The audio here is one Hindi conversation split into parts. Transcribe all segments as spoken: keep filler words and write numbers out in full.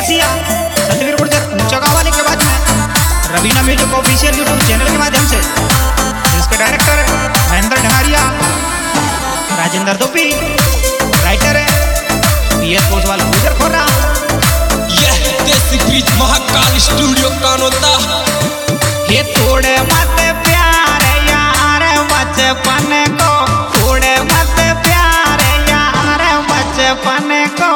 रसिया सतवीर प्रोजेक्ट चौगावाली के बाद में Raveena music official YouTube channel के माध्यम से इसके डायरेक्टर महेंद्र ढंगारिया, राजेंद्र दोपी, राइटर है पी एस कोसवाल गुजर खोरा। यह देसी ब्रिज महाकाल स्टूडियो कानोता। ये थोड़े मत प्यार यार बचपन को, थोड़े मत प्यार यार बचपन को।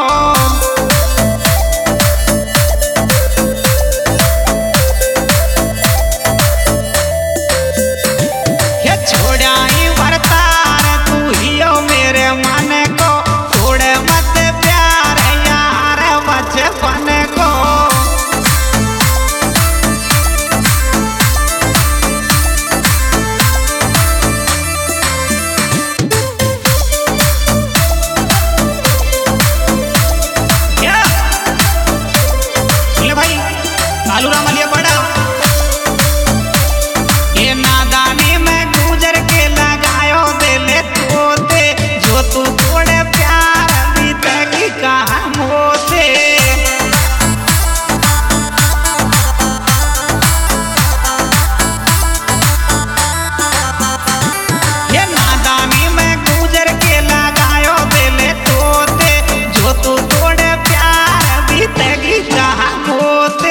ये छोड़ाई वर्तार तू ही हो मेरे मन को, थोड़े मत प्यार यार बचपन को। कालू रामलिया बड़ा ये नादानी में गुजर के लगायो दिले तोते, जो तू थोड़े प्यार बीते की कहा मोते। ये नादानी में गुजर के लगायो दिले तोते, जो तू थोड़े प्यार बीते की कहा मोते।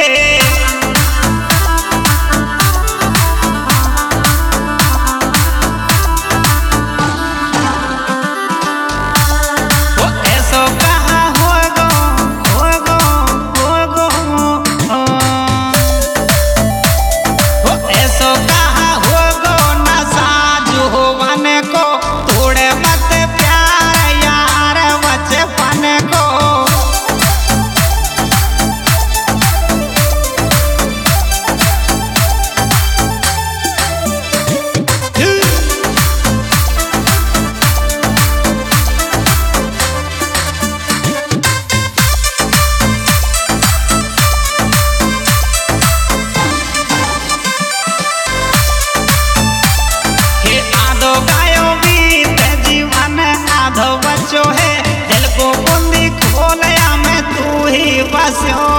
बच्चों है दिल को बंदी खोलया मैं तू ही बस हो।